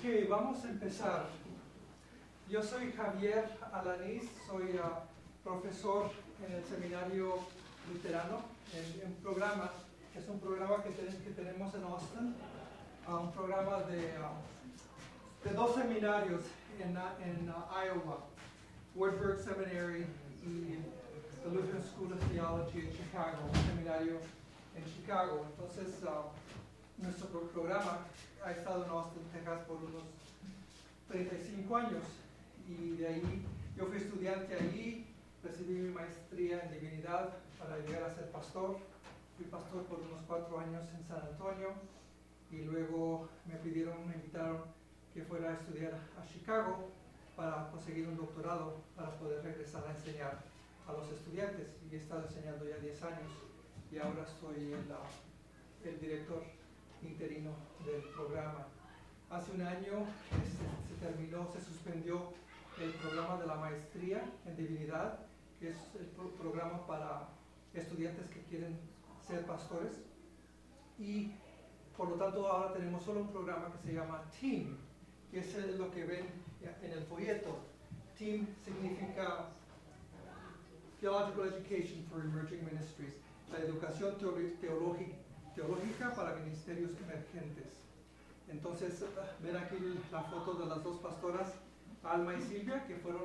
Ok, vamos a empezar. Yo soy Javier Alanís, soy profesor en el Seminario Luterano, en un programa, que es un programa que tenemos en Austin, un programa de 2 seminarios en Iowa, Wartburg Seminary y the Lutheran School of Theology en Chicago, un seminario en Chicago. Entonces, nuestro programa ha estado en Austin, Texas por unos 35 años y de ahí yo fui estudiante allí, recibí mi maestría en divinidad para llegar a ser pastor. Fui pastor por unos 4 años en San Antonio y luego me invitaron que fuera a estudiar a Chicago para conseguir un doctorado para poder regresar a enseñar a los estudiantes, y he estado enseñando ya 10 años y ahora soy el director interino del programa. Hace un año se suspendió el programa de la maestría en divinidad, que es el programa para estudiantes que quieren ser pastores, y por lo tanto ahora tenemos solo un programa que se llama TEAM, que es lo que ven en el folleto. TEAM significa Theological Education for Emerging Ministries, la educación teológica para ministerios emergentes. Entonces, ven aquí la foto de las 2 pastoras, Alma y Silvia, que fueron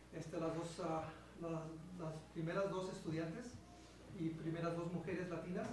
las primeras 2 estudiantes y primeras 2 mujeres latinas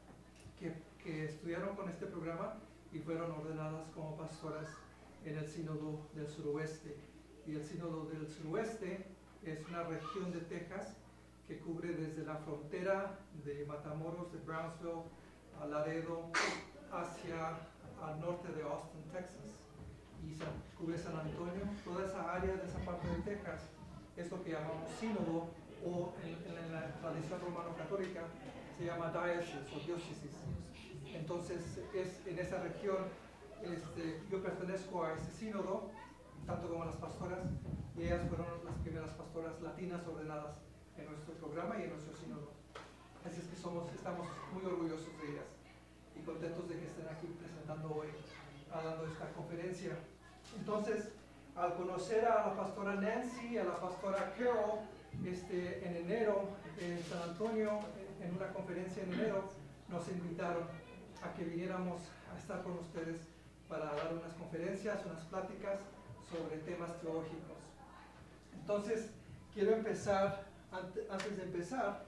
que estudiaron con este programa y fueron ordenadas como pastoras en el Sínodo del Suroeste. Y el Sínodo del Suroeste es una región de Texas que cubre desde la frontera de Matamoros, de Brownsville, a Laredo, hacia al norte de Austin, Texas, y cubre San Antonio. Toda esa área de esa parte de Texas es lo que llamamos sínodo, o en la tradición romano-católica se llama diocese o diócesis. Entonces, en esa región yo pertenezco a ese sínodo, tanto como las pastoras, y ellas fueron las primeras pastoras latinas ordenadas en nuestro programa y en nuestro sínodo. Así es que estamos muy orgullosos de ellas y contentos de que estén aquí presentando hoy, dando esta conferencia. Entonces, al conocer a la pastora Nancy y a la pastora Carol en enero en San Antonio, en una conferencia en enero, nos invitaron a que viniéramos a estar con ustedes para dar unas conferencias, unas pláticas sobre temas teológicos. Entonces, quiero empezar, antes de empezar,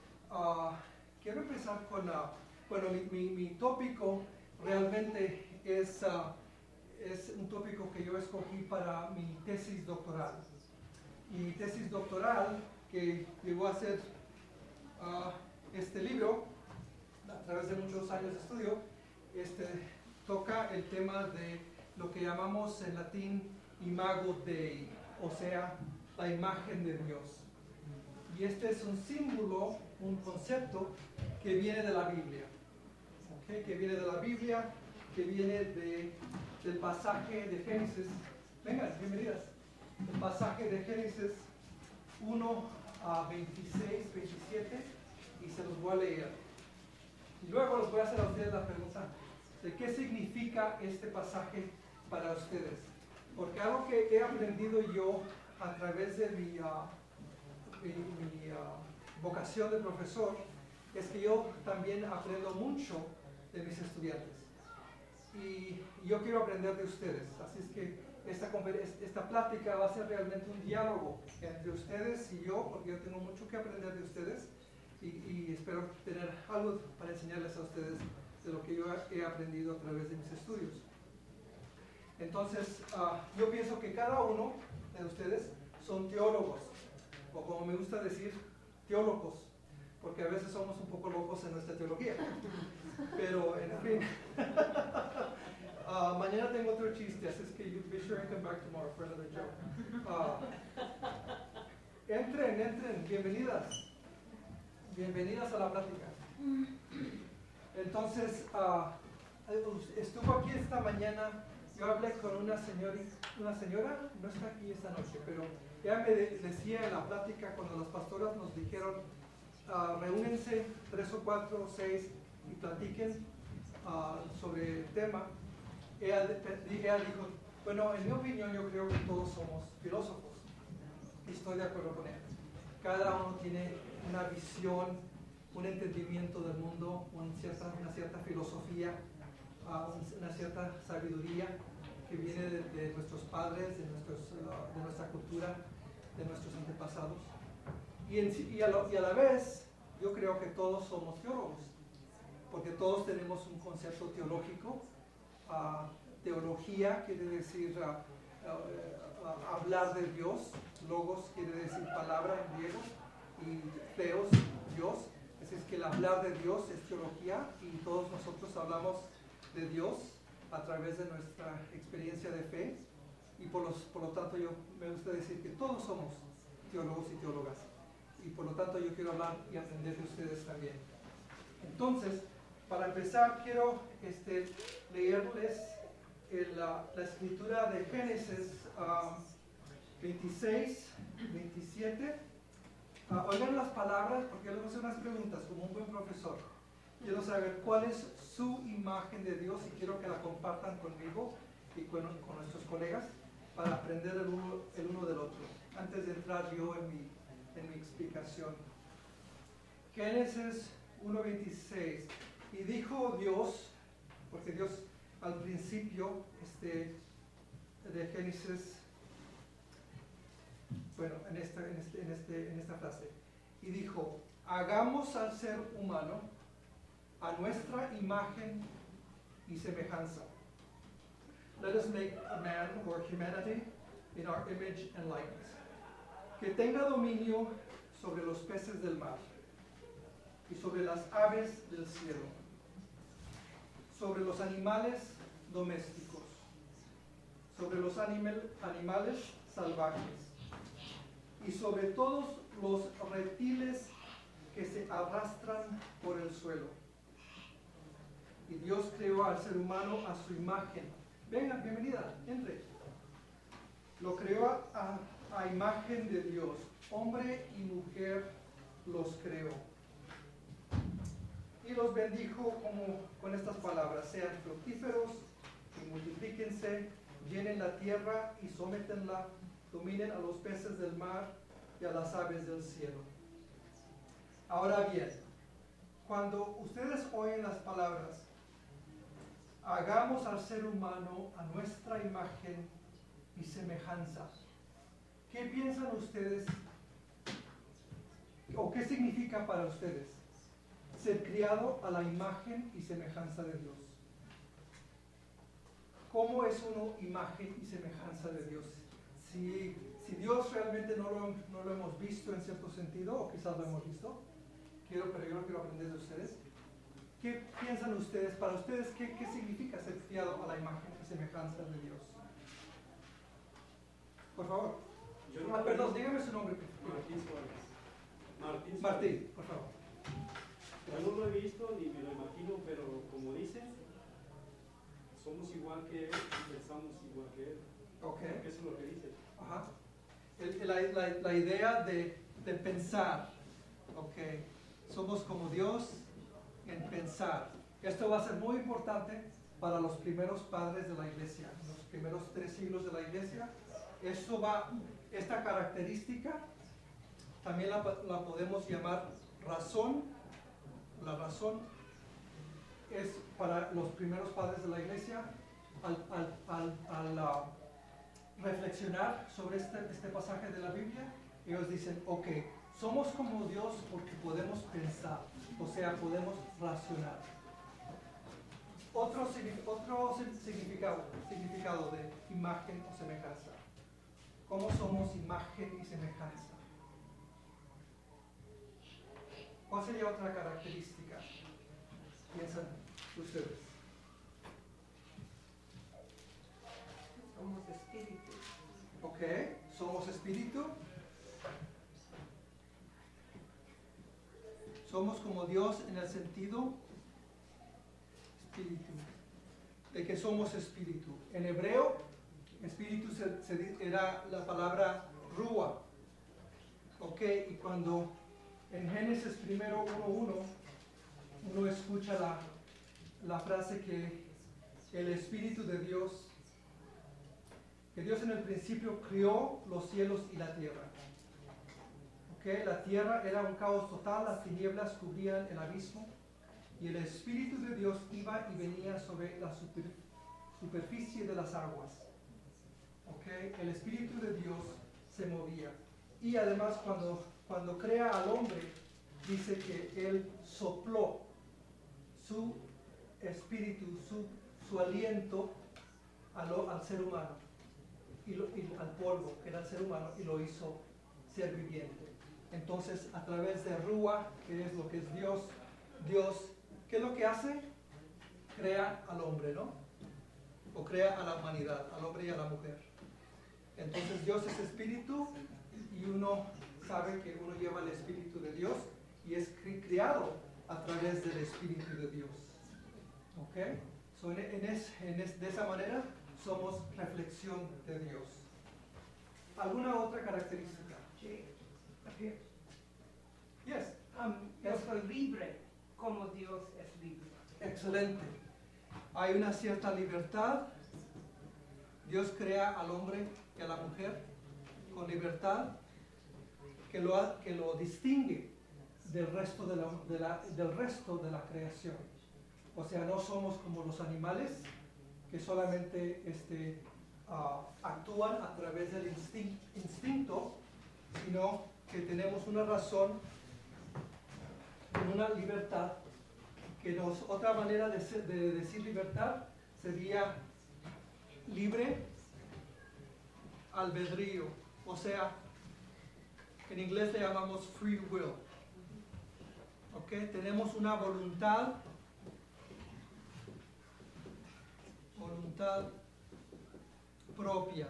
quiero empezar con, mi tópico realmente es un tópico que yo escogí para mi tesis doctoral. Y mi tesis doctoral, que llegó a ser este libro, a través de muchos años de estudio, toca el tema de lo que llamamos en latín imago Dei, o sea, la imagen de Dios. Y este es un símbolo, un concepto que viene de la Biblia, ¿okay? Que viene de la Biblia, que viene del pasaje de Génesis. Vengan, bienvenidas. El pasaje de Génesis 1 a 26, 27, y se los voy a leer. Y luego les voy a hacer a ustedes la pregunta de qué significa este pasaje para ustedes. Porque algo que he aprendido yo a través de mi vocación de profesor es que yo también aprendo mucho de mis estudiantes. Y yo quiero aprender de ustedes. Así es que esta plática va a ser realmente un diálogo entre ustedes y yo, porque yo tengo mucho que aprender de ustedes y espero tener algo para enseñarles a ustedes de lo que yo he aprendido a través de mis estudios. Entonces, yo pienso que cada uno de ustedes son teólogos, o como me gusta decir, teólogos, porque a veces somos un poco locos en nuestra teología. Pero, en fin, mañana tengo otro chiste, así es que you be sure and come back tomorrow for another joke. Entren, bienvenidas a la plática. Entonces, estuvo aquí esta mañana. Yo hablé con una señora, no está aquí esta noche, pero ella me decía en la plática, cuando las pastoras nos dijeron, reúnense 3 o 4 o 6 y platiquen sobre el tema, ella dijo, Bueno, en mi opinión yo creo que todos somos filósofos. Y estoy de acuerdo con él. Cada uno tiene una visión, un entendimiento del mundo, una cierta filosofía, una cierta sabiduría que viene de nuestros padres, de nuestra cultura, de nuestros antepasados. Y a la vez, yo creo que todos somos teólogos, porque todos tenemos un concepto teológico. Teología quiere decir hablar de Dios, logos quiere decir palabra en griego, y theos, Dios. Así es que el hablar de Dios es teología, y todos nosotros hablamos de Dios a través de nuestra experiencia de fe, y por lo tanto me gusta decir que todos somos teólogos y teólogas, y por lo tanto yo quiero hablar y aprender de ustedes también. Entonces, para empezar quiero leerles la escritura de Génesis 26, 27. Oigan las palabras, porque yo les voy a hacer unas preguntas como un buen profesor. Quiero saber cuál es su imagen de Dios, y quiero que la compartan conmigo y con nuestros colegas para aprender el uno del otro, antes de entrar yo en mi explicación. Génesis 1:26. Y dijo Dios, porque Dios al principio de Génesis, bueno, en esta frase, y dijo: hagamos al ser humano a nuestra imagen y semejanza. Let us make a man, or humanity, in our image and likeness. Que tenga dominio sobre los peces del mar, y sobre las aves del cielo, sobre los animales domésticos, sobre los animales salvajes, y sobre todos los reptiles que se arrastran por el suelo. Y Dios creó al ser humano a su imagen. Venga, bienvenida, entre. Lo creó a imagen de Dios. Hombre y mujer los creó. Y los bendijo con estas palabras: sean fructíferos y multiplíquense, llenen la tierra y sométenla, dominen a los peces del mar y a las aves del cielo. Ahora bien, cuando ustedes oyen las palabras, hagamos al ser humano a nuestra imagen y semejanza, ¿qué piensan ustedes? ¿O qué significa para ustedes ser criado a la imagen y semejanza de Dios? ¿Cómo es uno imagen y semejanza de Dios? Si Dios realmente no lo hemos visto en cierto sentido, o quizás lo hemos visto, pero yo lo quiero aprender de ustedes. ¿Qué piensan ustedes? Para ustedes, ¿qué significa ser criado a la imagen y semejanza de Dios? Por favor. Perdón, dígame su nombre. Martín, por favor. Yo no lo he visto ni me lo imagino, pero como dicen, somos igual que Él y pensamos igual que Él. Okay. Eso es lo que dice. Ajá. La idea de pensar. Okay. Somos como Dios en pensar. Esto va a ser muy importante para los primeros padres de la iglesia, los primeros 3 siglos de la iglesia. Esta característica también la podemos llamar razón. La razón es para los primeros padres de la iglesia, al reflexionar sobre este pasaje de la Biblia, ellos dicen: ok, somos como Dios porque podemos pensar, o sea, podemos racionar. Otro significado de imagen o semejanza. ¿Cómo somos imagen y semejanza? ¿Cuál sería otra característica? Piensan ustedes. Somos espíritu. Ok, somos espíritu. Somos como Dios en el sentido espíritu, de que somos espíritu. En hebreo, espíritu era la palabra ruah. Ok, y cuando en Génesis 1:1 uno escucha la frase que el Espíritu de Dios que Dios en el principio crió los cielos y la tierra. ¿Okay? La tierra era un caos total, las tinieblas cubrían el abismo y el Espíritu de Dios iba y venía sobre la superficie de las aguas. ¿Okay? El Espíritu de Dios se movía. Y además cuando crea al hombre, dice que Él sopló su espíritu, su aliento al ser humano, y al polvo, que era el ser humano, y lo hizo ser viviente. Entonces, a través de Ruach, que es lo que es Dios, ¿qué es lo que hace? Crea al hombre, ¿no? O crea a la humanidad, al hombre y a la mujer. Entonces, Dios es espíritu, y uno sabe que uno lleva el espíritu de Dios, y es criado a través del espíritu de Dios. ¿Ok? So, de esa manera somos reflexión de Dios. ¿Alguna otra característica? Sí. Aquí. Yes. Yo soy libre como Dios es libre. Excelente. Hay una cierta libertad. Dios crea al hombre y a la mujer con libertad que lo distingue del resto del resto de la creación. O sea, no somos como los animales que solamente actúan a través del instinto, sino que tenemos una razón, una libertad, otra manera de decir libertad sería libre albedrío, o sea, en inglés le llamamos free will. ¿Okay? Tenemos una voluntad propia.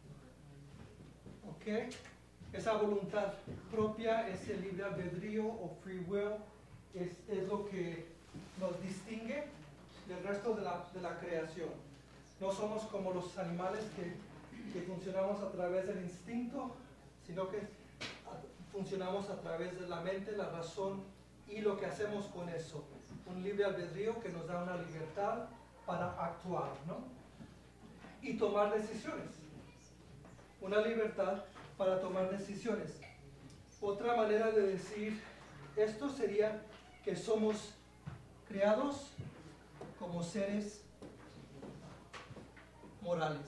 ¿Ok? Esa voluntad propia, ese libre albedrío o free will, es lo que nos distingue del resto de la creación. No somos como los animales que funcionamos a través del instinto, sino que funcionamos a través de la mente, la razón y lo que hacemos con eso. Un libre albedrío que nos da una libertad para actuar, ¿no? Y tomar decisiones. Una libertad para tomar decisiones. Otra manera de decir esto sería que somos creados como seres morales.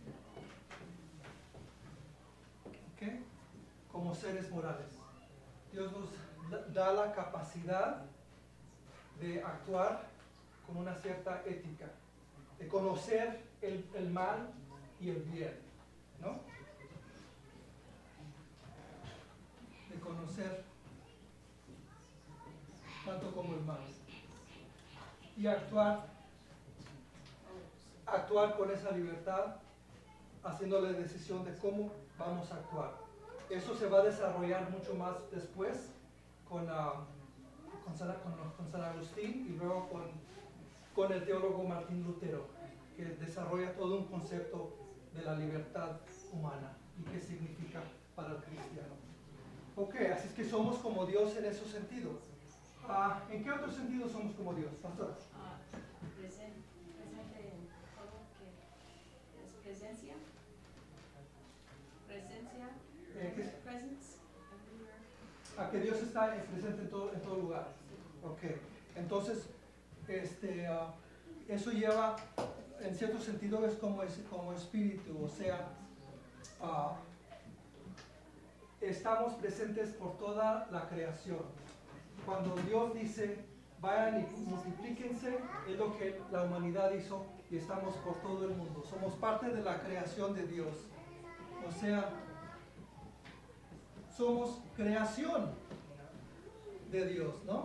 ¿Ok? Como seres morales. Dios nos da la capacidad de actuar con una cierta ética, de conocer el mal y el bien, ¿no? De conocer tanto como el mal. Y actuar con esa libertad, haciendo la decisión de cómo vamos a actuar. Eso se va a desarrollar mucho más después con San Agustín y luego con el teólogo Martín Lutero, que desarrolla todo un concepto de la libertad humana y qué significa para el cristiano. Ok, así es que somos como Dios en ese sentido. ¿En qué otro sentido somos como Dios, pastora? Presente en todo que es presencia. Presence. Que Dios está presente en todo lugar. Ok, entonces eso lleva, en cierto sentido, es como espíritu, o sea, estamos presentes por toda la creación. Cuando Dios dice, vayan y multiplíquense, es lo que la humanidad hizo y estamos por todo el mundo. Somos parte de la creación de Dios. O sea, somos creación de Dios, ¿no?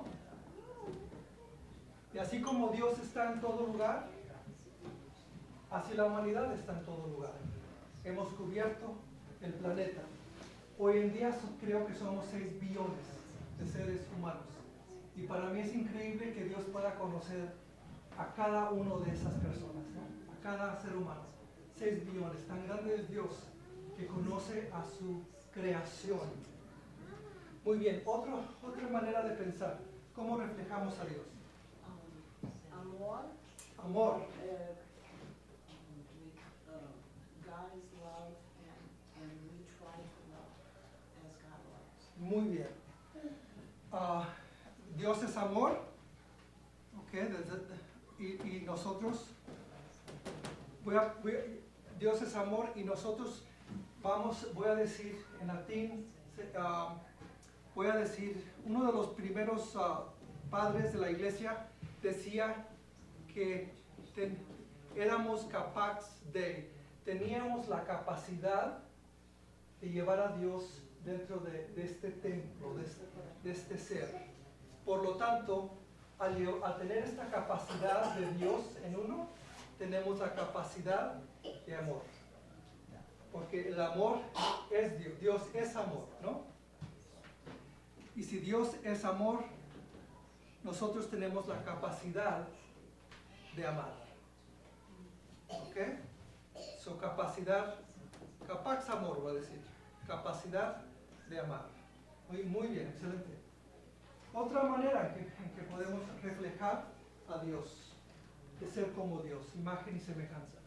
Y así como Dios está en todo lugar, así la humanidad está en todo lugar. Hemos cubierto el planeta. Hoy en día creo que somos 6 billones de seres humanos. Y para mí es increíble que Dios pueda conocer a cada uno de esas personas, ¿no? A cada ser humano. 6 billones. Tan grande es Dios que conoce a su creación. Muy bien, otra manera de pensar. ¿Cómo reflejamos a Dios? Amor. Amor. God is Dios es amor y nosotros voy a decir en latín, voy a decir, uno de los primeros padres de la iglesia decía que teníamos la capacidad de llevar a Dios dentro de este templo, de este ser. Por lo tanto, al tener esta capacidad de Dios en uno, tenemos la capacidad de amor. Porque el amor es Dios, Dios es amor, ¿no? Y si Dios es amor, nosotros tenemos la capacidad de amar. ¿Ok? So, capax amor, voy a decir. Capacidad de amar. Muy bien, excelente. Otra manera en que podemos reflejar a Dios, de ser como Dios, imagen y semejanza.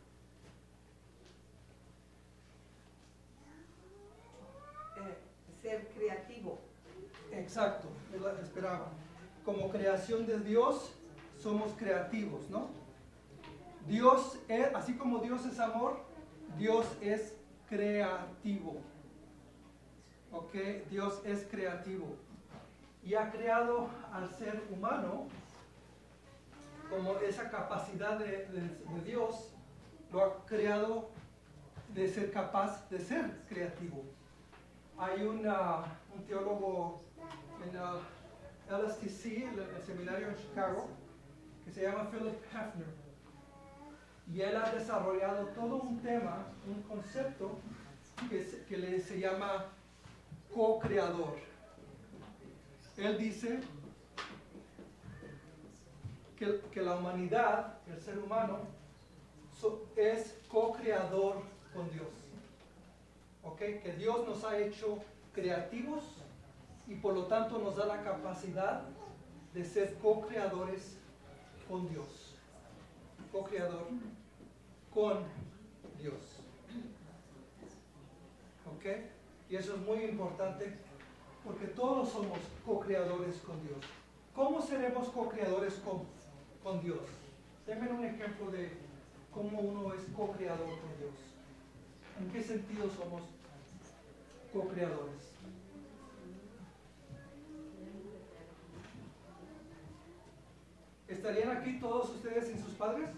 Ser creativo. Exacto, esperaba. Como creación de Dios, somos creativos, ¿no? Dios es, así como Dios es amor, Dios es creativo. ¿Ok? Dios es creativo. Y ha creado al ser humano, como esa capacidad de Dios, lo ha creado de ser capaz de ser creativo. Hay un teólogo en LSTC, el seminario en Chicago, que se llama Philip Hefner. Y él ha desarrollado todo un tema, un concepto que se llama co-creador. Él dice que la humanidad, el ser humano, es co-creador con Dios. ¿Okay? Que Dios nos ha hecho creativos y por lo tanto nos da la capacidad de ser co-creadores con Dios. Co-creador con Dios. ¿Ok? Y eso es muy importante porque todos somos co-creadores con Dios. ¿Cómo seremos co-creadores con Dios? Denme un ejemplo de cómo uno es co-creador con Dios. ¿En qué sentido somos co-creadores? ¿Estarían aquí todos ustedes sin sus padres?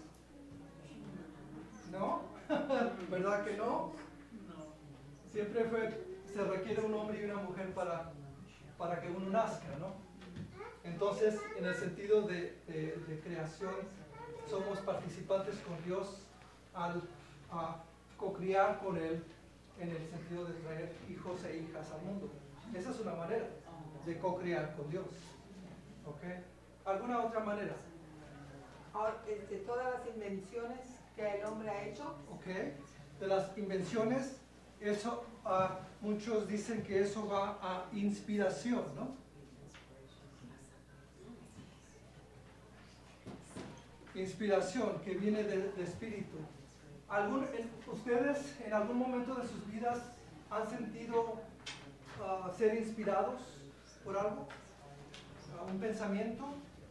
¿No? ¿Verdad que no? Siempre se requiere un hombre y una mujer para que uno nazca, ¿no? Entonces, en el sentido de creación, somos participantes con Dios al co-criar con Él en el sentido de traer hijos e hijas al mundo. Esa es una manera de co-criar con Dios. ¿Ok? ¿Alguna otra manera? Ahora, todas las invenciones que el hombre ha hecho. ¿Ok? De las invenciones, eso, muchos dicen que eso va a inspiración, ¿no? Inspiración que viene de espíritu. ¿Ustedes en algún momento de sus vidas han sentido ser inspirados por algo? ¿Un pensamiento?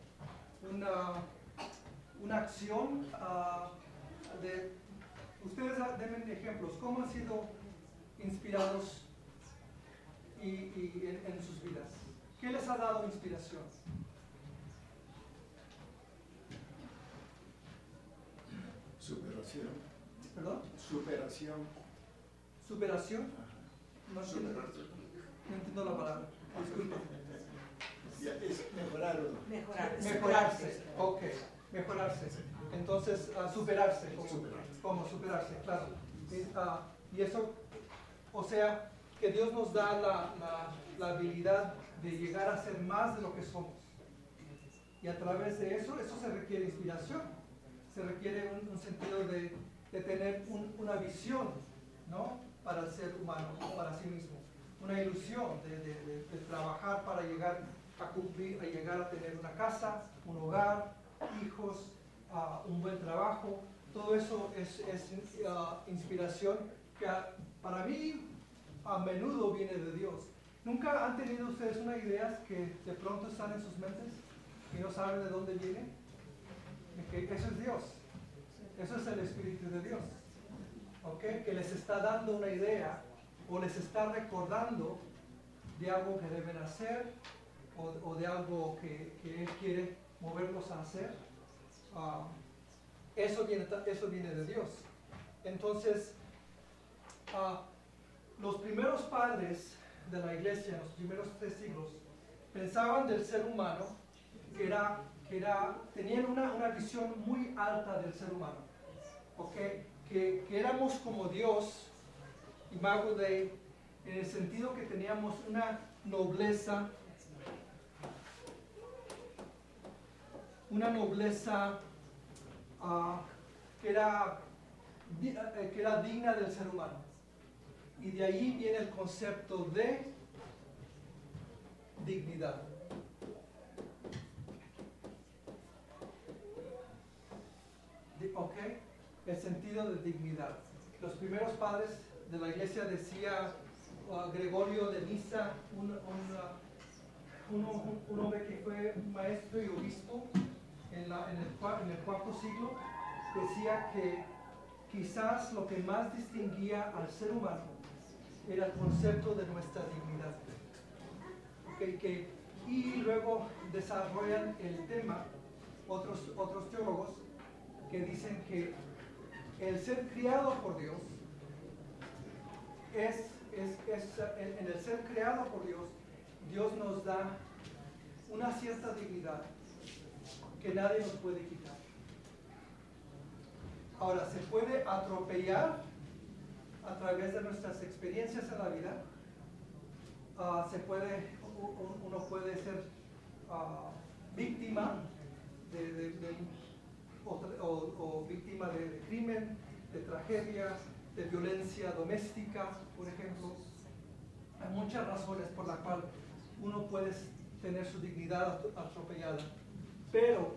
¿Una acción? Ustedes denme ejemplos. ¿Cómo han sido inspirados en sus vidas? ¿Qué les ha dado inspiración? Superación. ¿Perdón? Superación. ¿Superación? No Superarse. entiendo la palabra. Disculpe. Ya, es mejorar o no. Mejorarse. Ok. Mejorarse. Entonces, superarse. ¿Cómo superarse? Claro. Y eso, o sea, que Dios nos da la habilidad de llegar a ser más de lo que somos. Y a través de eso se requiere inspiración. Se requiere un sentido de tener una visión, ¿no? Para el ser humano, para sí mismo. Una ilusión de trabajar para llegar a cumplir, a llegar a tener una casa, un hogar, hijos, un buen trabajo. Todo eso es inspiración que para mí a menudo viene de Dios. ¿Nunca han tenido ustedes una idea que de pronto están en sus mentes y no saben de dónde viene? Que eso es Dios. Eso es el Espíritu de Dios. ¿Ok? Que les está dando una idea o les está recordando de algo que deben hacer o de algo que Él quiere moverlos a hacer. Eso viene de Dios. Entonces, los primeros padres de la iglesia, en los primeros 3 siglos, pensaban del ser humano tenían una visión muy alta del ser humano. ¿Okay? Que éramos como Dios, imago Dei, en el sentido que teníamos una nobleza que era digna del ser humano. Y de ahí viene el concepto de dignidad. ¿Ok? El sentido de dignidad. Los primeros padres de la iglesia, decía Gregorio de Nisa, un hombre que fue maestro y obispo en el 4º siglo, decía que quizás lo que más distinguía al ser humano era el concepto de nuestra dignidad. Okay, y luego desarrollan el tema otros teólogos que dicen que el ser criado por Dios en el ser creado por Dios, Dios nos da una cierta dignidad que nadie nos puede quitar. Ahora, se puede atropellar a través de nuestras experiencias en la vida. Uno puede ser víctima o víctima de crimen, de tragedia, de violencia doméstica, por ejemplo. Hay muchas razones por las cuales uno puede tener su dignidad atropellada, pero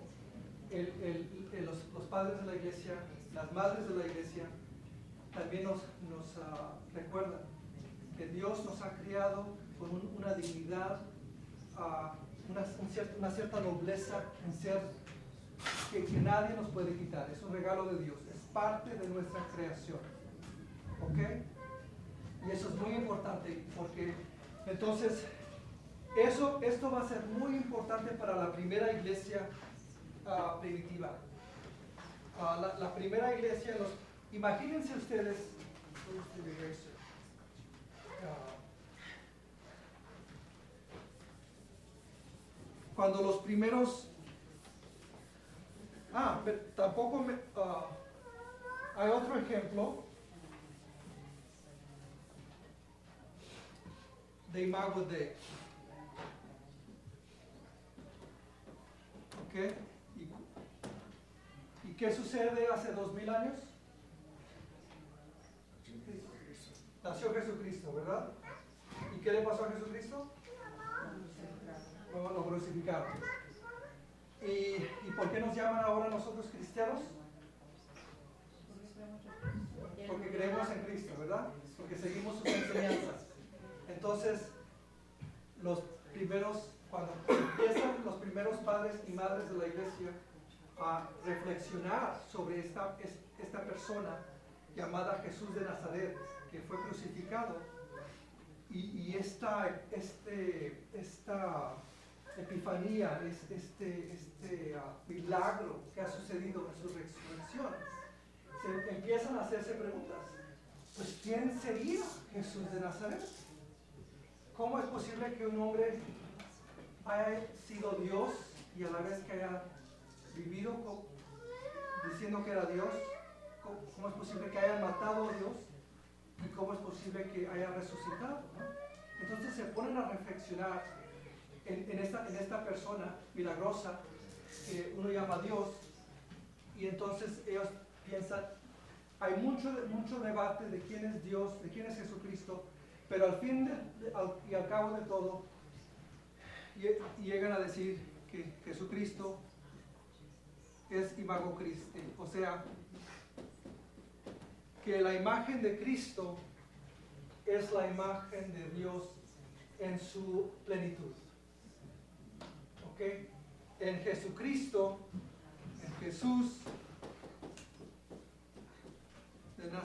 los padres de la iglesia, las madres de la iglesia, también nos recuerdan que Dios nos ha criado con una dignidad, una cierta nobleza en ser que nadie nos puede quitar. Es un regalo de Dios, es parte de nuestra creación. ¿Ok? Y eso es muy importante porque entonces esto va a ser muy importante para la primera iglesia primitiva. La primera iglesia, imagínense ustedes, cuando los primeros, hay otro ejemplo de imago Dei. ¿Ok? ¿Y qué sucede hace 2000 años? Nació Jesucristo, ¿verdad? ¿Y qué le pasó a Jesucristo? Lo crucificaron. ¿Y por qué nos llaman ahora nosotros cristianos? Porque creemos en Cristo, ¿verdad? Porque seguimos sus enseñanzas. Entonces, cuando empiezan los primeros padres y madres de la iglesia a reflexionar sobre esta persona llamada Jesús de Nazaret, que fue crucificado, y esta epifanía, este milagro que ha sucedido en su resurrección, se empiezan a hacerse preguntas. Pues, ¿quién sería Jesús de Nazaret? ¿Cómo es posible que un hombre haya sido Dios y a la vez que haya vivido diciendo que era Dios? ¿Cómo es posible que haya matado a Dios? ¿Y cómo es posible que haya resucitado? ¿No? Entonces se ponen a reflexionar en esta persona milagrosa que uno llama Dios, y entonces ellos piensan, hay mucho debate de quién es Dios, de quién es Jesucristo, pero al fin y al cabo de todo, llegan a decir que Jesucristo es imago Christi, o sea, que la imagen de Cristo es la imagen de Dios en su plenitud. ¿Ok? En Jesucristo, en Jesús,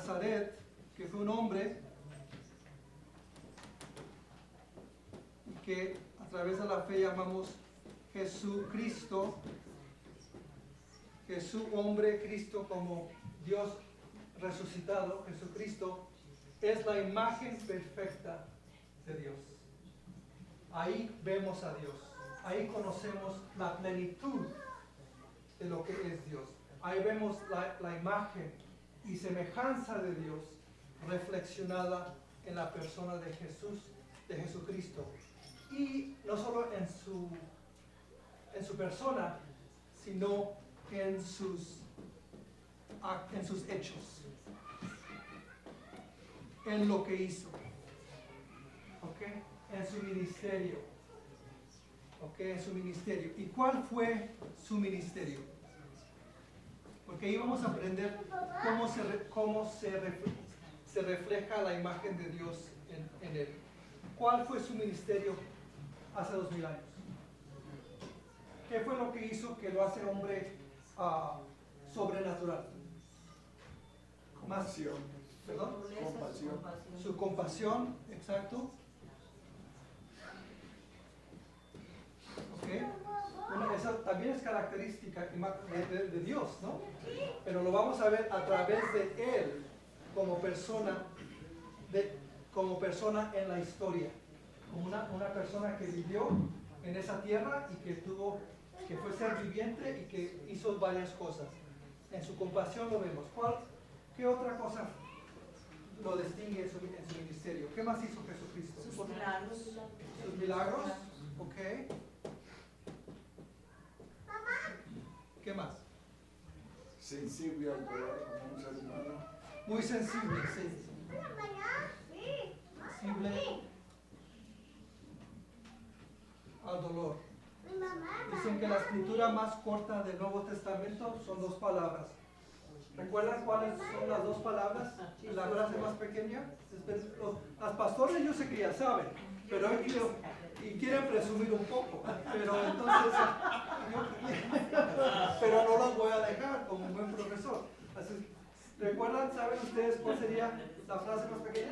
Nazaret, que fue un hombre y que a través de la fe llamamos Jesucristo, Jesús, hombre, Cristo como Dios resucitado, Jesucristo, es la imagen perfecta de Dios. Ahí vemos a Dios, ahí conocemos la plenitud de lo que es Dios. Ahí vemos la imagen y semejanza de Dios reflexionada en la persona de Jesús, de Jesucristo. Y no solo en su persona, sino en sus hechos, en lo que hizo, ¿okay? En su ministerio, ¿okay? En su ministerio. ¿Y cuál fue su ministerio? Porque ahí vamos a aprender cómo se refleja la imagen de Dios en él. ¿Cuál fue su ministerio hace 2000 años? ¿Qué fue lo que hizo que lo hace hombre sobrenatural? Compasión. ¿Perdón? Compasión. Su compasión, exacto. ¿Okay? Bueno, esa también es característica de Dios, ¿no? Pero lo vamos a ver a través de Él como persona en la historia. Como una persona que vivió en esa tierra y que fue ser viviente y que hizo varias cosas. En su compasión lo vemos. ¿Qué otra cosa lo distingue en su ministerio? ¿Qué más hizo Jesucristo? Sus milagros. Sus milagros, ok. ¿Qué más? Sensible al dolor como un ser humano. Muy sensible, sí. Sensible al dolor. Dicen que la escritura más corta del Nuevo Testamento son 2 palabras. ¿Recuerdan cuáles son las 2 palabras? La frase más pequeña. Las pastores yo sé que ya saben, pero hoy quieren presumir un poco. Pero entonces, pero no los voy a dejar como un buen profesor. Así, ¿recuerdan? ¿Saben ustedes cuál sería la frase más pequeña?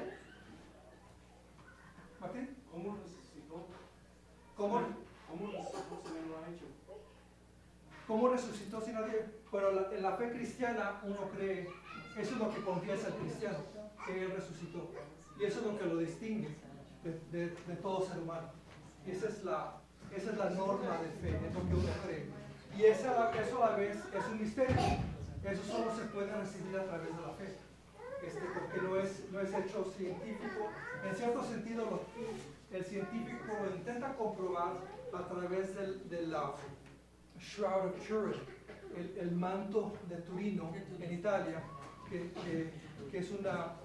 ¿Martín? ¿Cómo resucitó? ¿Cómo resucitó si no lo ha hecho? ¿Cómo resucitó si nadie? Pero en la fe cristiana uno cree, eso es lo que confiesa el cristiano, que Él resucitó. Y eso es lo que lo distingue de todo ser humano. Y esa es la norma de fe, es lo que uno cree. Y eso a la vez es un misterio. Eso solo se puede recibir a través de la fe. Porque no es hecho científico. En cierto sentido, el científico lo intenta comprobar a través de la Shroud of Turin, el manto de Turino en Italia, que es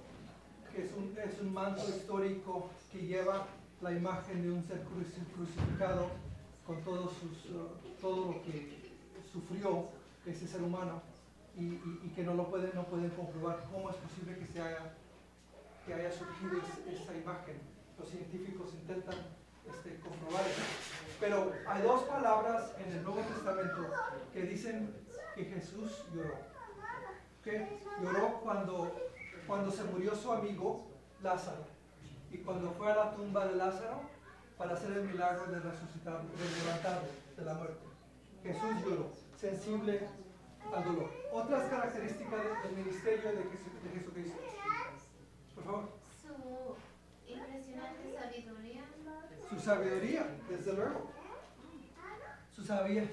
un manto histórico que lleva la imagen de un ser crucificado con todo lo que sufrió ese ser humano y que no pueden comprobar cómo es posible que haya surgido esa imagen. Los científicos intentan comprobar eso. Pero hay 2 palabras en el Nuevo Testamento que dicen que Jesús lloró. ¿Okay? Lloró cuando se murió su amigo Lázaro y cuando fue a la tumba de Lázaro para hacer el milagro de resucitarlo, de levantarlo de la muerte. Jesús lloró, sensible al dolor. Otras características del ministerio de Jesucristo. Por favor. Su impresionante sabiduría. Su sabiduría, desde luego. Su sabiduría.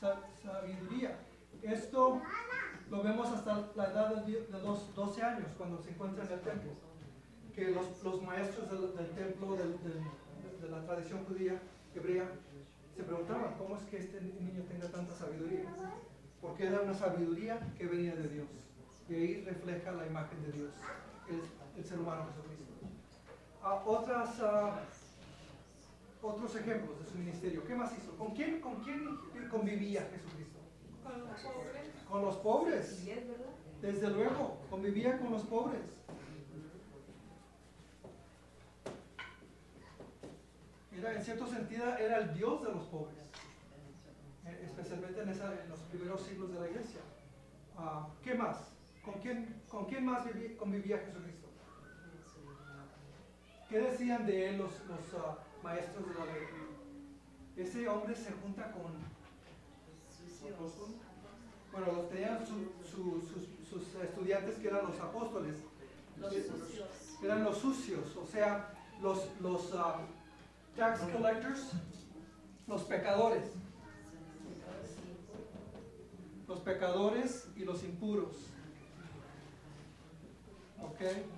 Esto lo vemos hasta la edad de 12 años, cuando se encuentra en el templo. Que los maestros del templo, de la tradición judía, hebrea, se preguntaban, ¿cómo es que este niño tenga tanta sabiduría? Porque era una sabiduría que venía de Dios. Y ahí refleja la imagen de Dios, el ser humano Jesucristo. Otros ejemplos de su ministerio. ¿Qué más hizo? ¿Con quién convivía Jesucristo? Con los pobres. Con los pobres. Desde luego, convivía con los pobres. En cierto sentido, era el Dios de los pobres. Especialmente en los primeros siglos de la iglesia. ¿Qué más? con quién más convivía Jesucristo? ¿Qué decían de él los maestros de la ley? Ese hombre se junta con... Bueno, los tenían sus estudiantes que eran los apóstoles. Los sucios. Eran los sucios, o sea, los tax collectors, los pecadores. Los pecadores y los impuros. ¿Ok?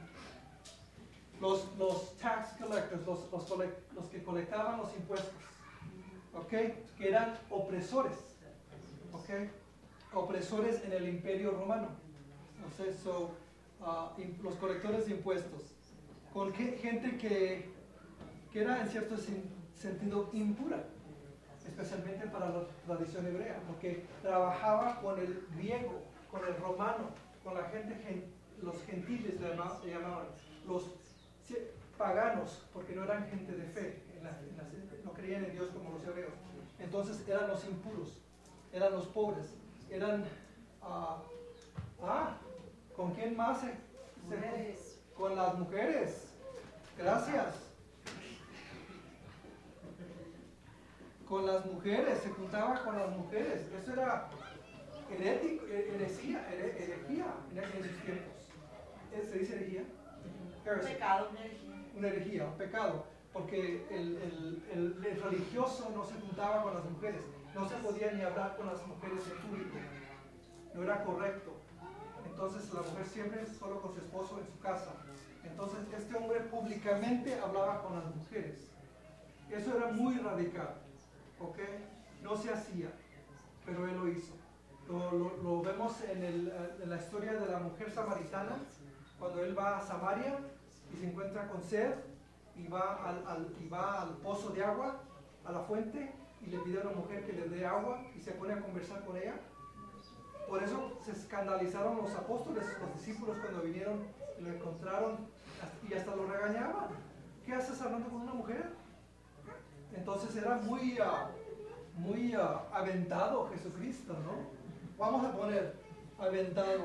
Los tax collectors, los que colectaban los impuestos. ¿Ok? Que eran opresores. ¿Ok? Opresores en el Imperio Romano. Entonces, los colectores de impuestos. Con gente que era en cierto sentido impura, especialmente para la tradición hebrea, porque trabajaba con el griego, con el romano, con la gente, los gentiles le llamaban, los paganos, porque no eran gente de fe, no creían en Dios como los hebreos. Entonces eran los impuros, eran los pobres, eran... ¿con quién más Mujeres. Con las mujeres. Gracias. Con las mujeres, se juntaba con las mujeres. Eso era herejía en esos tiempos. ¿Se dice herejía? Pecado. Una herejía, un pecado. Porque el religioso no se juntaba con las mujeres. No se podía ni hablar con las mujeres en público. No era correcto. Entonces la mujer siempre solo con su esposo en su casa. Entonces este hombre públicamente hablaba con las mujeres. Eso era muy radical. ¿Ok? No se hacía, pero él lo hizo. Lo vemos en la historia de la mujer samaritana, cuando él va a Samaria y se encuentra con sed y va al pozo de agua, a la fuente, y le pide a una mujer que le dé agua y se pone a conversar con ella. Por eso se escandalizaron los apóstoles, los discípulos, cuando vinieron y lo encontraron y hasta lo regañaban. ¿Qué haces hablando con una mujer? Entonces era muy aventado Jesucristo, ¿no? Vamos a poner aventado.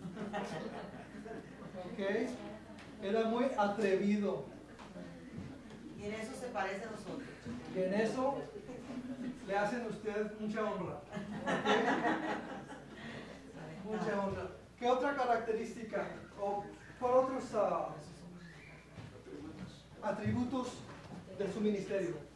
¿Ok? Era muy atrevido. Y en eso se parece a nosotros. Y en eso le hacen a ustedes mucha honra. ¿Ok? Mucha honra. ¿Qué otra característica o por otros atributos de su ministerio?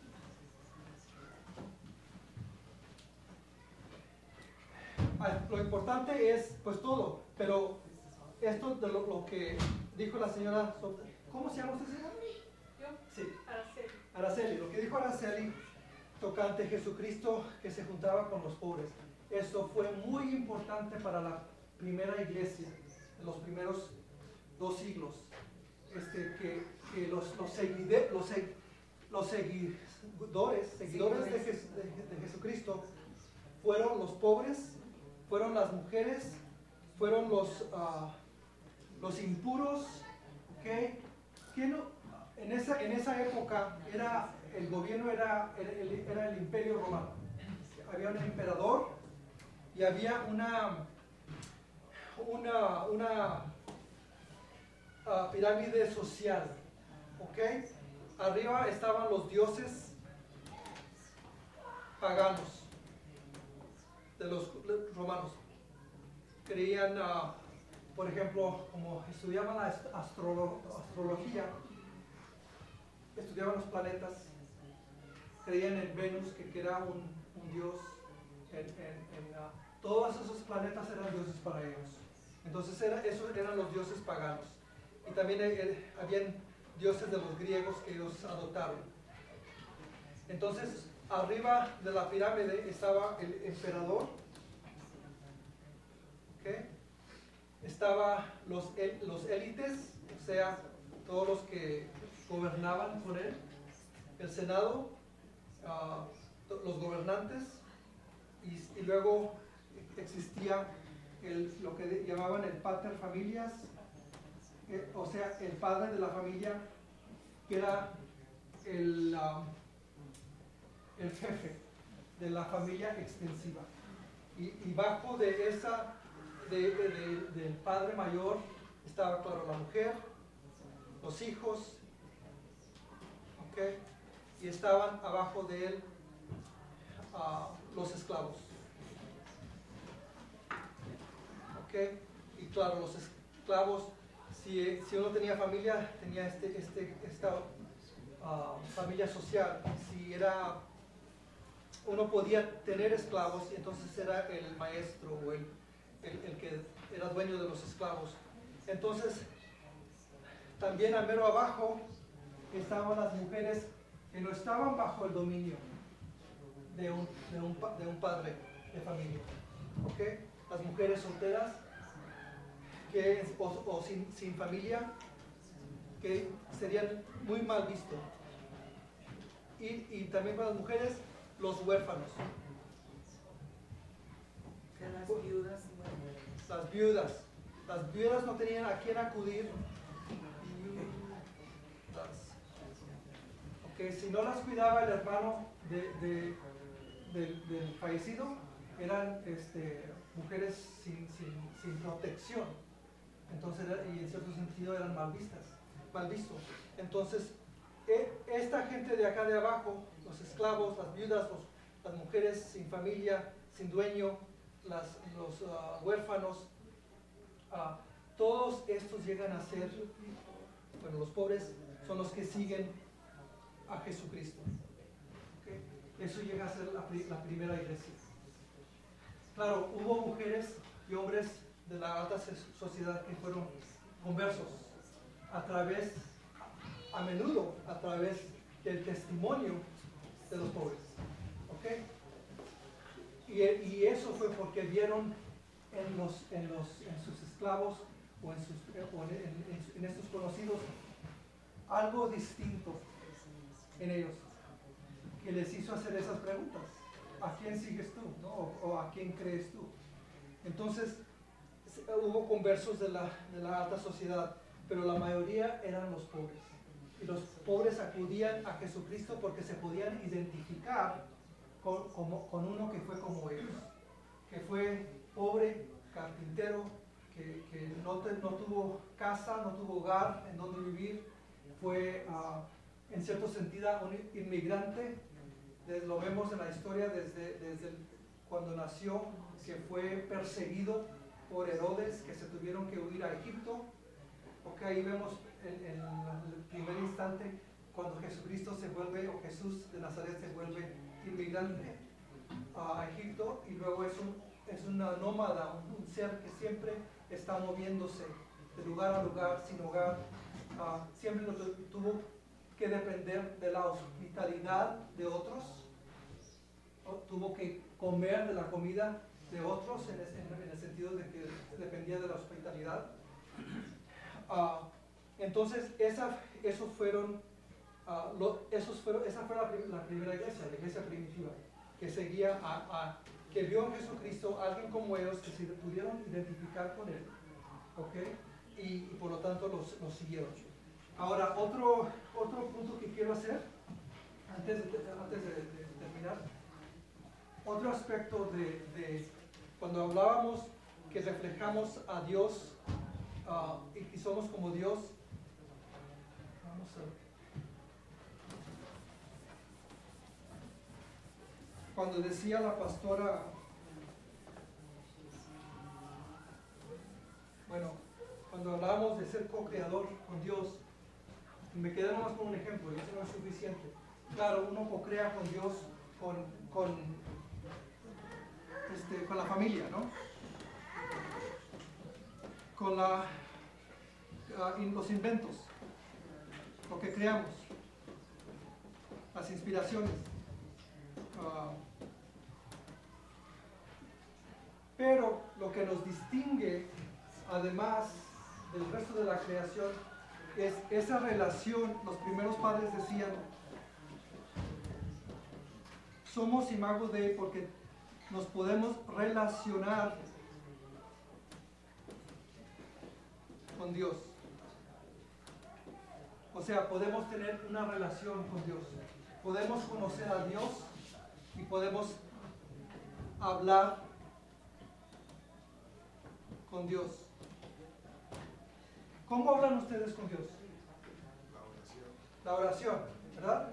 Lo importante es pues todo, pero esto de lo que dijo la señora, ¿cómo se llama usted, señora? ¿Yo? Sí, Araceli. Araceli, lo que dijo Araceli tocante Jesucristo que se juntaba con los pobres. Esto fue muy importante para la primera iglesia, en los primeros 2 siglos. Que los seguidores de Jesucristo fueron los pobres, fueron las mujeres, fueron los impuros. ¿Okay? En esa época el gobierno era el Imperio Romano. Había un emperador y había una pirámide social. ¿Okay? Arriba estaban los dioses paganos de los romanos. Creían, por ejemplo, como estudiaban la astrología, estudiaban los planetas, creían en Venus, que era un dios. Todos esos planetas eran dioses para ellos. Entonces esos eran los dioses paganos. Y también habían dioses de los griegos que ellos adoptaron. Entonces, arriba de la pirámide estaba el emperador. ¿Okay? Estaba los élites, o sea, todos los que gobernaban con él, el Senado, los gobernantes, y luego existía lo que llamaban el pater familias, o sea, el padre de la familia, que era el jefe de la familia extensiva. Y bajo de del padre mayor estaba, claro, la mujer, los hijos, ¿ok? Y estaban abajo de él los esclavos, ¿ok? Y claro, los esclavos, si uno tenía familia, tenía esta familia social. Si uno podía tener esclavos, y entonces era el maestro o el que era dueño de los esclavos. Entonces, también al mero abajo estaban las mujeres que no estaban bajo el dominio de un padre de familia, ¿ok? Las mujeres solteras o sin familia, que serían muy mal vistos. Y también para las mujeres, los huérfanos. Que las viudas, Las viudas no tenían a quién acudir. Si no las cuidaba el hermano del fallecido, eran mujeres sin protección. Entonces, y en cierto sentido eran mal vistos. Entonces, esta gente de acá de abajo, los esclavos, las viudas, las mujeres sin familia, sin dueño, los huérfanos, todos estos llegan a ser, bueno, los pobres son los que siguen a Jesucristo. ¿Okay? Eso llega a ser la primera iglesia. Claro, hubo mujeres y hombres de la alta sociedad que fueron conversos a menudo a través del testimonio de los pobres. ¿Okay? Y eso fue porque vieron en sus esclavos o en estos conocidos algo distinto en ellos, que les hizo hacer esas preguntas. ¿A quién sigues tú? ¿No? ¿O a quién crees tú? Entonces, hubo conversos de la alta sociedad, pero la mayoría eran los pobres. Y los pobres acudían a Jesucristo porque se podían identificar con uno que fue como ellos, que fue pobre, carpintero, que no tuvo casa, no tuvo hogar en donde vivir, fue en cierto sentido un inmigrante. Lo vemos en la historia desde cuando nació, que fue perseguido por Herodes, que se tuvieron que huir a Egipto. Okay, ahí vemos en el primer instante cuando Jesucristo Jesús de Nazaret se vuelve inmigrante a Egipto, y luego es una nómada, un ser que siempre está moviéndose de lugar a lugar, sin hogar. Siempre tuvo que depender de la hospitalidad de otros, tuvo que comer de la comida de otros en el sentido de que dependía de la hospitalidad. Entonces esa fue la primera iglesia, la iglesia primitiva, que seguía que vio en Jesucristo a alguien como ellos, que se pudieron identificar con él, ¿okay? Y por lo tanto los siguieron. Ahora, otro punto que quiero hacer antes de terminar, otro aspecto de cuando hablábamos que reflejamos a Dios y somos como Dios. Vamos a ver. Cuando decía la pastora, cuando hablábamos de ser co-creador con Dios, me quedé nomás con un ejemplo, y eso no es suficiente. Claro, uno co-crea con Dios con la familia, ¿no? Con los inventos, lo que creamos, las inspiraciones. Pero lo que nos distingue, además del resto de la creación, es esa relación. Los primeros padres decían, somos imago de Él porque nos podemos relacionar con Dios. O sea, podemos tener una relación con Dios. Podemos conocer a Dios y podemos hablar con Dios? ¿Cómo hablan ustedes con Dios? La oración, ¿verdad?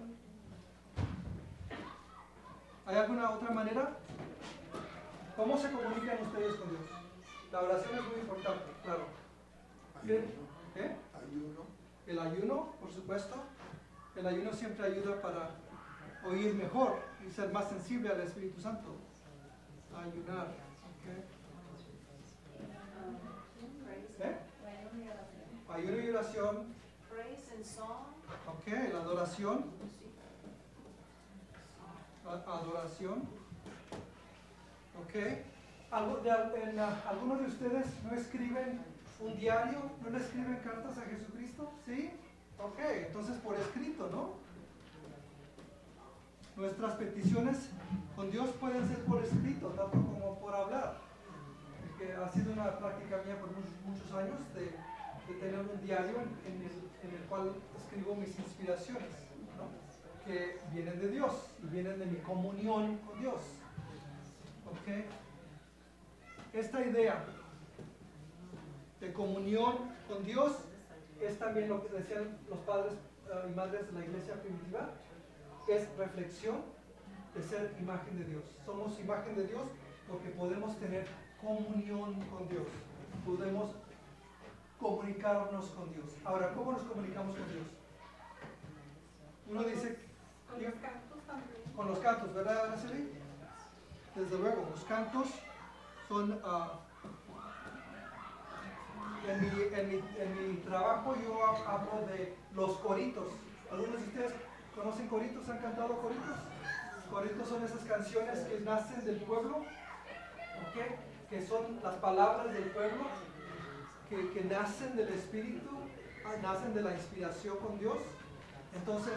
¿Hay alguna otra manera? ¿Cómo se comunican ustedes con Dios? La oración es muy importante, claro. ¿Qué? Ayuno. El ayuno, por supuesto. El ayuno siempre ayuda para oír mejor y ser más sensible al Espíritu Santo. Ayunar. ¿Okay? Ayuno y oración. Praise and song. Ok, la adoración. Adoración. Ok. ¿Algunos de ustedes no escriben un diario? ¿No le escriben cartas a Jesucristo? ¿Sí? Ok, entonces por escrito, ¿no? Nuestras peticiones con Dios pueden ser por escrito, tanto como por hablar. Que ha sido una práctica mía por muchos años de tener un diario en el cual escribo mis inspiraciones, ¿no? Que vienen de Dios y vienen de mi comunión con Dios. ¿Ok? Esta idea de comunión con Dios es también lo que decían los padres y madres de la iglesia primitiva, es reflexión de ser imagen de Dios. Somos imagen de Dios porque podemos tener comunión con Dios, podemos comunicarnos con Dios. Ahora, ¿cómo nos comunicamos con Dios? Uno dice... Con los cantos también. Con los cantos, ¿verdad, Araceli? Desde luego, los cantos son... en mi trabajo yo hablo de los coritos. ¿Algunos de ustedes conocen coritos? ¿Han cantado coritos? Coritos son esas canciones que nacen del pueblo, ¿okay? Que son las palabras del pueblo, que nacen del Espíritu, nacen de la inspiración con Dios. Entonces,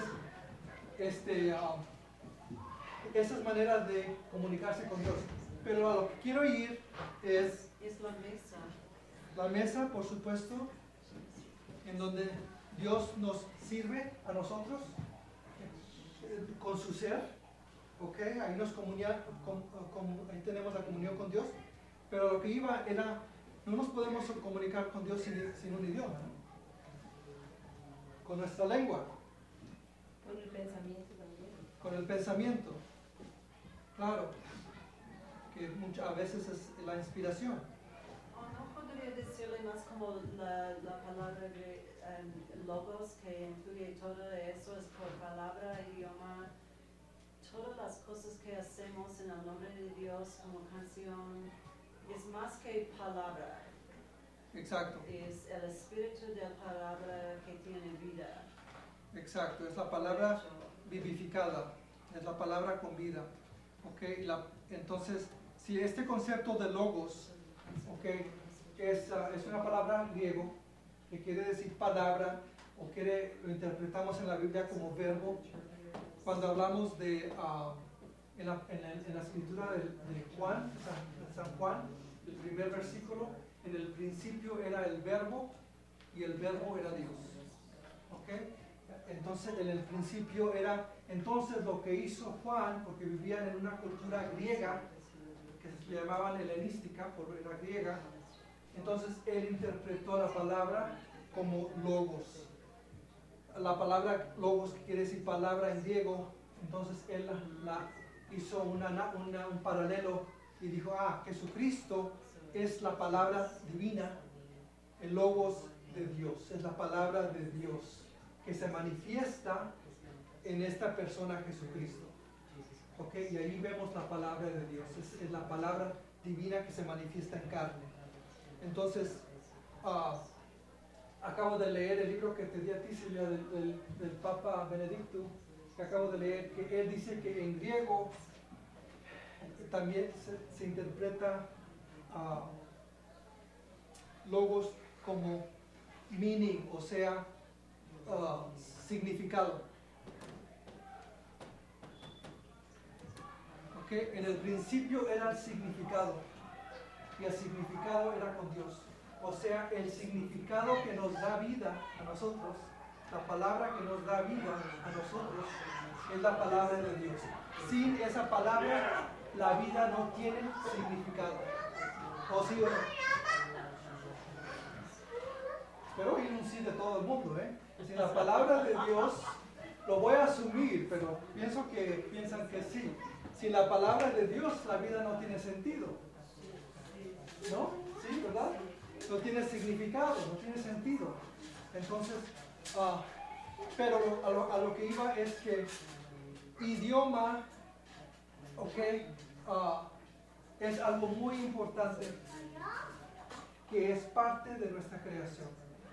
esas maneras de comunicarse con Dios. Pero a lo que quiero ir es la mesa. la mesa, por supuesto, en donde Dios nos sirve a nosotros con su ser, ¿ok? Ahí ahí tenemos la comunión con Dios, pero lo que iba era, no nos podemos comunicar con Dios sin un idioma, ¿no? Con nuestra lengua. Con el pensamiento también. Con el pensamiento, claro, que a veces es la inspiración. ¿O no podría decirle más como la palabra de logos, que incluye todo eso, es por palabra, idioma, todas las cosas que hacemos en el nombre de Dios como canción, es más que palabra. Exacto. Es el espíritu de la palabra que tiene vida. Exacto, es la palabra vivificada, es la palabra con vida. ¿Okay? Entonces, si este concepto de logos, ¿okay? es una palabra griego que quiere decir palabra, o lo interpretamos en la Biblia como verbo, cuando hablamos de en la escritura de Juan, de San Juan, el primer versículo, en el principio era el verbo y el verbo era Dios. ¿Okay? Entonces en el principio era, entonces lo que hizo Juan, porque vivían en una cultura griega, que se llamaban helenística, era griega, entonces él interpretó la palabra como logos. La palabra logos, que quiere decir palabra en griego, entonces él hizo un paralelo y dijo, Jesucristo es la palabra divina, el logos de Dios, es la palabra de Dios que se manifiesta en esta persona Jesucristo. ¿Okay? Y ahí vemos la palabra de Dios, es la palabra divina que se manifiesta en carne. Entonces, acabo de leer el libro que te di a ti, Silvia, del Papa Benedicto, que acabo de leer, que él dice que en griego también se interpreta logos como meaning, o sea, significado. ¿Okay? En el principio era el significado, y el significado era con Dios. O sea, el significado que nos da vida a nosotros, la palabra que nos da vida a nosotros, es la palabra de Dios. Sin esa palabra, la vida no tiene significado. ¿O sí o no? sí de todo el mundo, ¿eh? Sin la palabra de Dios, lo voy a asumir, pero pienso que piensan que sí. Sin la palabra de Dios, la vida no tiene sentido. ¿No? ¿Sí? ¿Verdad? No tiene significado, no tiene sentido. Entonces, pero a lo que iba es que idioma, es algo muy importante que es parte de nuestra creación.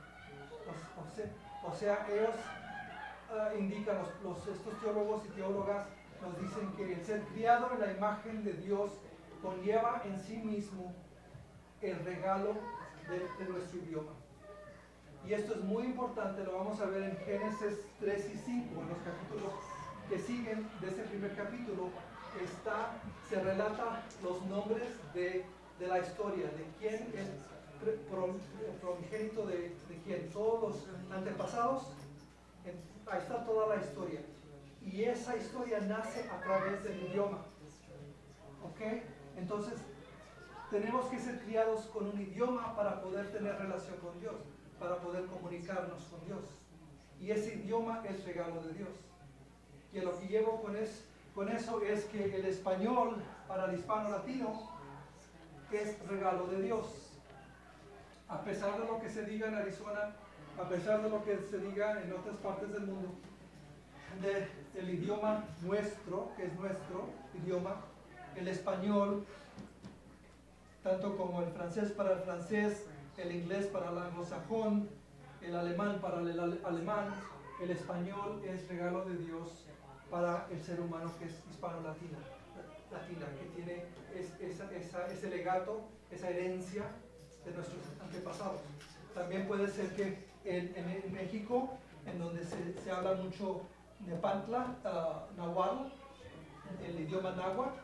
O sea, ellos indican, estos teólogos y teólogas nos dicen que el ser criado en la imagen de Dios conlleva en sí mismo el regalo de nuestro idioma. Y esto es muy importante, lo vamos a ver en Génesis 3 y 5, en los capítulos que siguen de ese primer capítulo, se relata los nombres de la historia, de quién es primogénito de quién, todos los antepasados, ahí está toda la historia. Y esa historia nace a través del idioma. ¿Ok? Entonces, tenemos que ser criados con un idioma para poder tener relación con Dios, para poder comunicarnos con Dios. Y ese idioma es regalo de Dios. Y lo que llevo con eso es que el español para el hispano latino es regalo de Dios. A pesar de lo que se diga en Arizona, a pesar de lo que se diga en otras partes del mundo, del idioma nuestro, que es nuestro idioma, el español, tanto como el francés para el francés, el inglés para el anglosajón, el alemán para el alemán, el español es regalo de Dios para el ser humano que es hispano-latina, que tiene ese legato, esa herencia de nuestros antepasados. También puede ser que en México, en donde se habla mucho Nepantla, Nahuatl, el idioma náhuatl,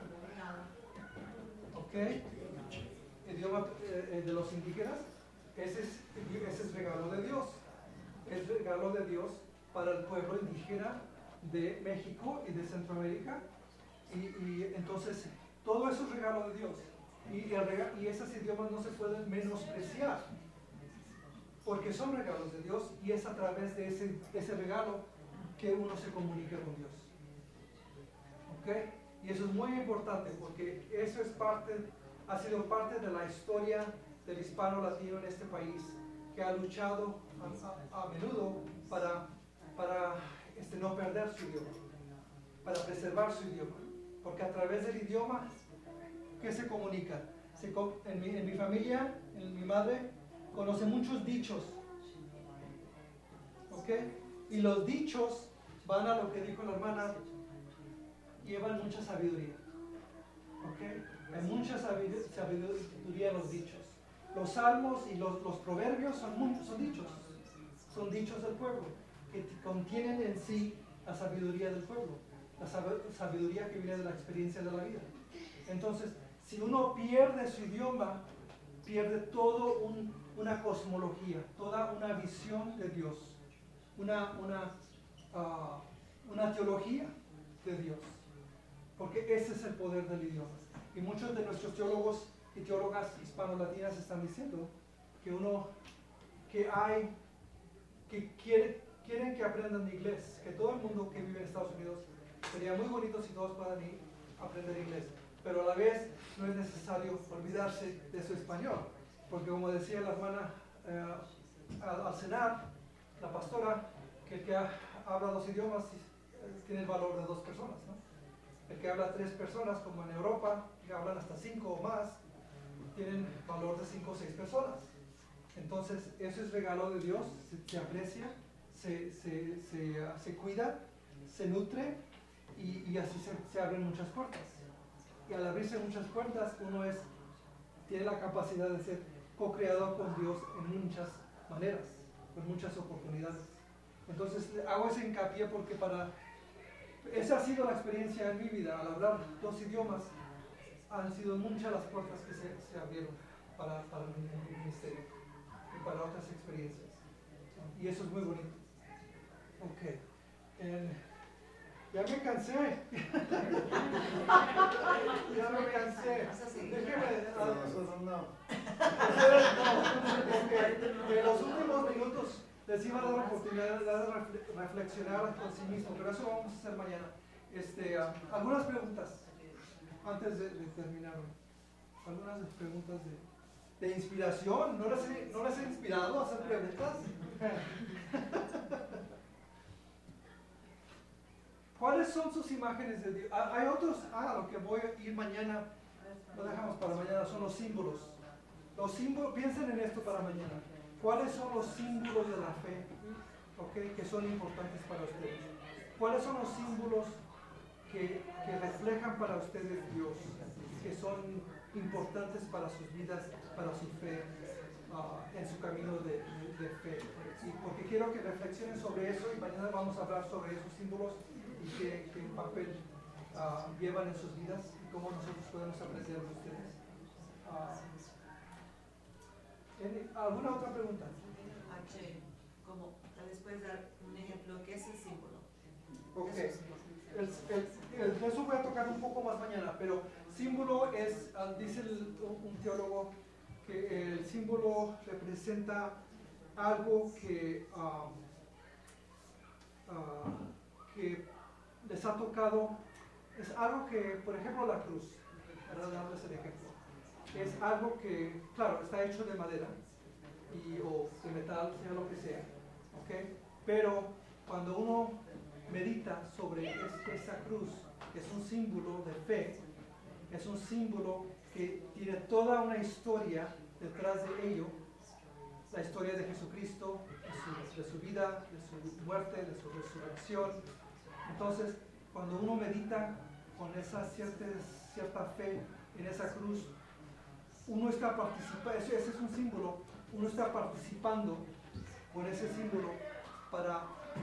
idioma de los indígenas, ese es regalo de Dios. Es regalo de Dios para el pueblo indígena de México y de Centroamérica. Y entonces, todo eso es regalo de Dios. Y esos idiomas no se pueden menospreciar, porque son regalos de Dios y es a través de ese regalo que uno se comunica con Dios. ¿Ok? Y eso es muy importante porque eso ha sido parte de la historia del hispano latino en este país, que ha luchado a menudo para no perder su idioma, para preservar su idioma. Porque a través del idioma, ¿qué se comunica? En mi familia, en mi madre, conoce muchos dichos. ¿Ok? Y los dichos van a lo que dijo la hermana, llevan mucha sabiduría. ¿Ok? Hay mucha sabiduría en los dichos. Los salmos y los proverbios son dichos. Son dichos del pueblo, que contienen en sí la sabiduría del pueblo. La sabiduría que viene de la experiencia de la vida. Entonces, si uno pierde su idioma, pierde toda una cosmología, toda una visión de Dios, una teología de Dios. Porque ese es el poder del idioma. Y muchos de nuestros teólogos y teólogas hispano-latinas están diciendo que quieren que aprendan inglés, que todo el mundo que vive en Estados Unidos, sería muy bonito si todos puedan aprender inglés, pero a la vez no es necesario olvidarse de su español, porque como decía la hermana al cenar, la pastora, que el que habla 2 idiomas tiene el valor de 2 personas, ¿no? El que habla 3 personas, como en Europa, que hablan hasta 5 o más, tienen valor de 5 o 6 personas. Entonces, eso es regalo de Dios, se aprecia, se cuida, se nutre y así se abren muchas puertas. Y al abrirse muchas puertas, uno tiene la capacidad de ser co-creador con Dios en muchas maneras, con muchas oportunidades. Entonces, hago ese hincapié porque esa ha sido la experiencia en mi vida. Al hablar 2 idiomas, han sido muchas las puertas que se abrieron para mi ministerio y para otras experiencias. Y eso es muy bonito. Ok. Ya me cansé. Ya me cansé. Déjeme. Pero nosotros no. Porque en los últimos minutos de les iba a dar la oportunidad de reflexionar con sí mismo, pero eso vamos a hacer mañana. Algunas preguntas antes de terminar. Algunas preguntas de inspiración. ¿No les he inspirado a hacer preguntas? ¿Cuáles son sus imágenes de Dios? Hay otros, lo que voy a ir mañana, lo dejamos para mañana, son los símbolos. Los símbolos, piensen en esto para mañana. ¿Cuáles son los símbolos de la fe, que son importantes para ustedes? ¿Cuáles son los símbolos que reflejan para ustedes Dios, que son importantes para sus vidas, para su fe, en su camino de fe? Y porque quiero que reflexionen sobre eso, y mañana vamos a hablar sobre esos símbolos y qué papel llevan en sus vidas y cómo nosotros podemos aprender de ustedes. ¿Alguna otra pregunta? Como tal vez puedes dar un ejemplo, ¿qué es el símbolo? Ok, eso voy a tocar un poco más mañana, pero símbolo es, dice un teólogo, que el símbolo representa algo que les ha tocado, es algo que, por ejemplo, la cruz, para darles el ejemplo, es algo que, claro, está hecho de madera o de metal, sea lo que sea, ¿ok? Pero cuando uno medita sobre esa cruz, que es un símbolo de fe, es un símbolo que tiene toda una historia detrás de ello, la historia de Jesucristo, de su vida, de su muerte, de su resurrección. Entonces, cuando uno medita con esa cierta fe en esa cruz, uno está participando, ese es un símbolo, uno está participando con ese símbolo para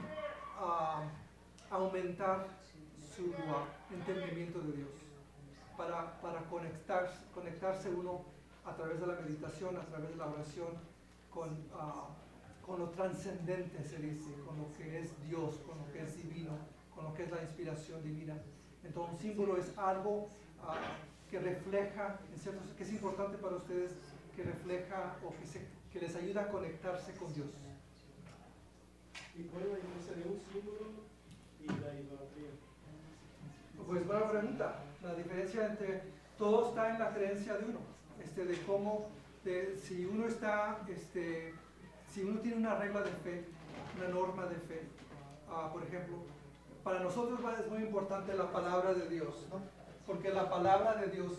aumentar su entendimiento de Dios, para conectarse uno a través de la meditación, a través de la oración, con lo trascendente, se dice, con lo que es Dios, con lo que es divino, con lo que es la inspiración divina. Entonces, un símbolo es algo que refleja, que es importante para ustedes, que refleja o que les ayuda a conectarse con Dios. ¿Y cuál es la diferencia de un símbolo y la idolatría? Pues buena pregunta. La diferencia entre todo está en la creencia de uno, de cómo, si uno si uno tiene una regla de fe, una norma de fe, por ejemplo, para nosotros es muy importante la palabra de Dios, ¿no? Porque la palabra de Dios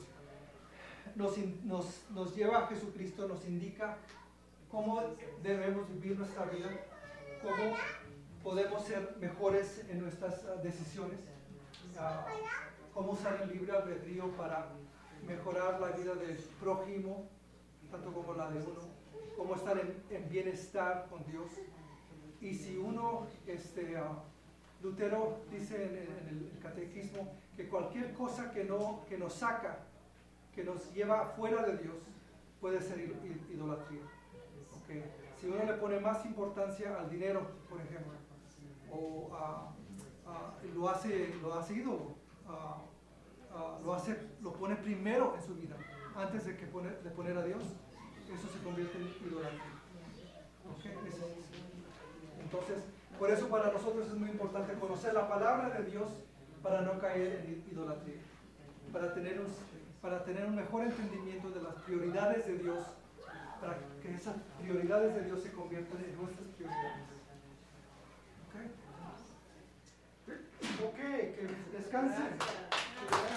nos lleva a Jesucristo, nos indica cómo debemos vivir nuestra vida, cómo podemos ser mejores en nuestras decisiones, cómo usar el libre albedrío para mejorar la vida del prójimo, tanto como la de uno, cómo estar en bienestar con Dios. Y si uno, Lutero dice en el catequismo que cualquier cosa que nos saca, que nos lleva fuera de Dios, puede ser idolatría. Okay. Si uno le pone más importancia al dinero, por ejemplo, o lo hace ídolo, lo pone primero en su vida, antes de poner a Dios, eso se convierte en idolatría. Okay. Entonces, por eso para nosotros es muy importante conocer la palabra de Dios para no caer en idolatría, para tener un mejor entendimiento de las prioridades de Dios, para que esas prioridades de Dios se conviertan en nuestras prioridades. ¿Ok? Que descansen.